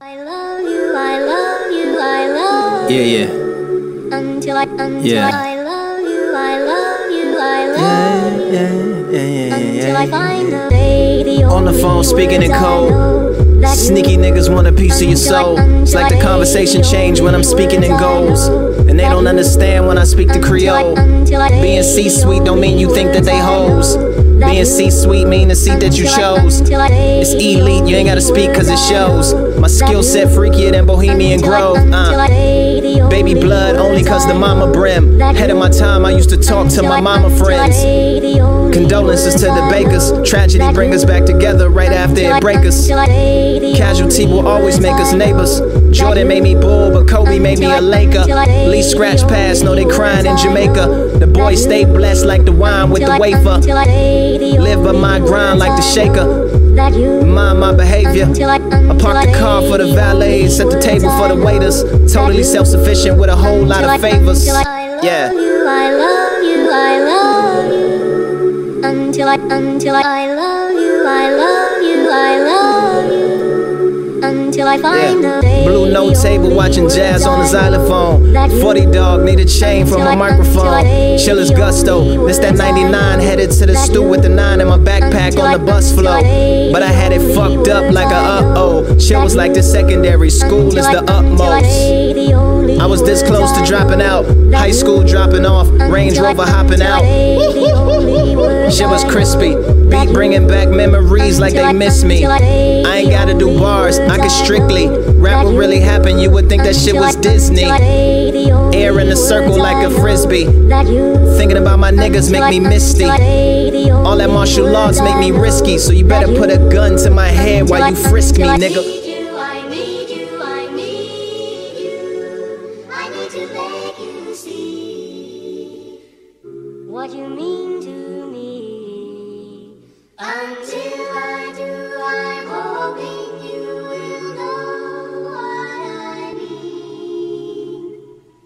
I love you, I love you, I love you. Yeah. Until I love you, I love you, I love you. Until I find the lady on the phone speaking in code. Sneaky niggas want a piece of your soul. It's like the conversation change when I'm speaking in goals, and they don't understand when I speak the Creole. Being C-suite don't mean you think that they hoes. Being C-suite mean the seat that you chose. It's elite, you ain't gotta speak cause it shows. My skill set freakier than Bohemian Grove. Baby blood only cause the mama brim. Head of my time I used to talk to my mama friends. Condolences to the bakers. Tragedy bring us back together right after it break us. Casualty will always make us neighbors. Jordan made me bull, but Kobe made me a Laker. Lee scratch pass, know they crying in Jamaica. The boys stay blessed like the wine with the wafer. Live by my grind like the shaker. Mind my behavior. I park the car for the valets, set the table for the waiters. Totally self-sufficient with a whole lot of favors. Yeah. I love you, I love you. Until I love you, I love you, I love you. Until I find the lady. Blue note table watching jazz on the xylophone. 40 dog need a chain from a microphone. Chill as gusto. This that 99 headed to the stew with the 9 in my backpack on the bus flow. But I had it fucked up like a uh-oh. Chill was like the secondary, school is the utmost. I was this close to dropping out. High school dropping off, Range Rover hopping out. Shit was crispy. Beat bringing back memories like they miss me. I ain't gotta do bars, I can strictly rap what really happened. You would think that shit was Disney. Air in a circle like a frisbee. Thinking about my niggas make me misty. All that martial arts make me risky. So you better put a gun to my head while you frisk me, nigga. What you mean to me. Until I do, I'm hoping you will know what I mean.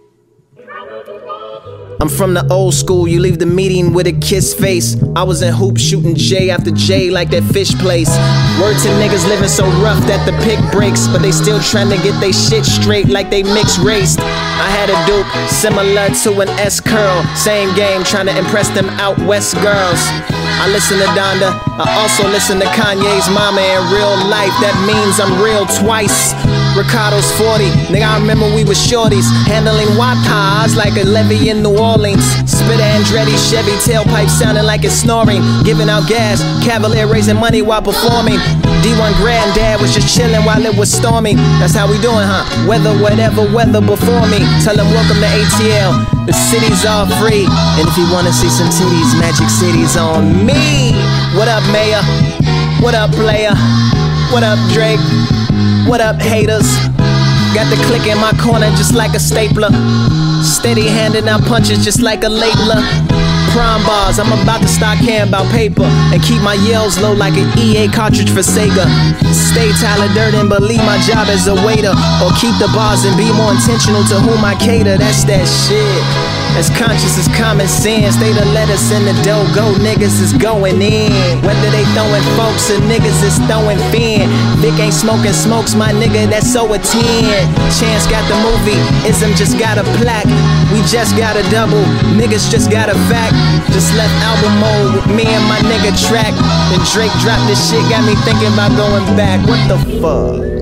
I'm from the old school, you leave the meeting with a kiss face. I was in hoops shooting J after J like that fish place. Word to niggas living so rough that the pick breaks, but they still trying to get they shit straight like they mixed race. I had a Duke similar to an S-curl. Same game, trying to impress them out west girls. I listen to Donda, I also listen to Kanye's mama in real life. That means I'm real twice. Ricardo's 40, nigga I remember we was shorties. Handling watas like a levee in New Orleans. Spit Andretti, Chevy tailpipe sounding like it's snoring. Giving out gas, Cavalier raising money while performing. D1 granddad was just chilling while it was stormy. That's how we doing, huh? Weather, whatever weather before me. Tell them welcome to ATL, the city's all free. And if you wanna see some titties, Magic City's on me. What up, Mayor? What up, player? What up, Drake? What up, haters? Got the click in my corner just like a stapler. Steady handing out punches just like a labeler. Prime bars, I'm about to start caring about paper and keep my yells low like an EA cartridge for Sega. Stay Tyler Durden, but leave my job as a waiter, or keep the bars and be more intentional to whom I cater. That's that shit. As conscious as common sense, they done let us in the dough. Go niggas is going in. Whether they throwing folks or niggas is throwing fin. Vic ain't smoking smokes, my nigga, that's so a 10. Chance got the movie, Ism just got a plaque. We just got a double, niggas just got a fact. Just left album mode with me and my nigga track. Then Drake dropped this shit, got me thinking about going back. What the fuck?